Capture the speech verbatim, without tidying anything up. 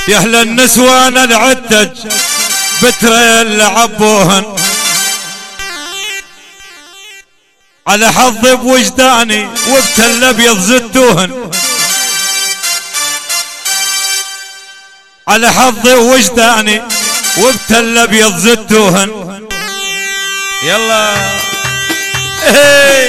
يا اهل النسوان العتج بتريل عبوهن على حظي بوجداني وبتل ابيض زدوهن على حظي وجداني وبتل ابيض زدوهن يلا ايه